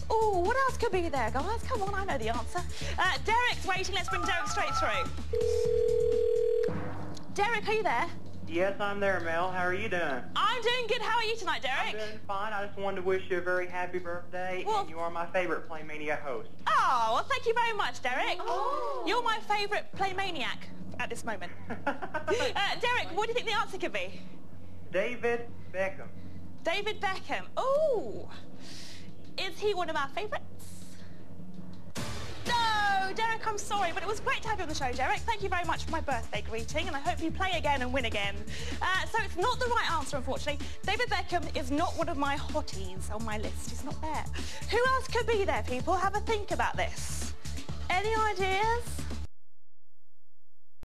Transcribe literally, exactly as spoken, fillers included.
Oh, what else could be there, guys? Come on, I know the answer. Uh, Derek's waiting. Let's bring Derek straight through. Derek, are you there? Yes, I'm there, Mel. How are you doing? I'm doing good. How are you tonight, Derek? I'm doing fine. I just wanted to wish you a very happy birthday, well, and you are my favorite Playmania host. Oh, well, thank you very much, Derek. Oh. You're my favourite Playmaniac at this moment. uh, Derek, what do you think the answer could be? David Beckham. David Beckham. Oh, is he one of our favourites? No, Derek, I'm sorry, but it was great to have you on the show, Derek. Thank you very much for my birthday greeting, and I hope you play again and win again. Uh, so it's not the right answer, unfortunately. David Beckham is not one of my hotties on my list. He's not there. Who else could be there, people? Have a think about this. Any ideas?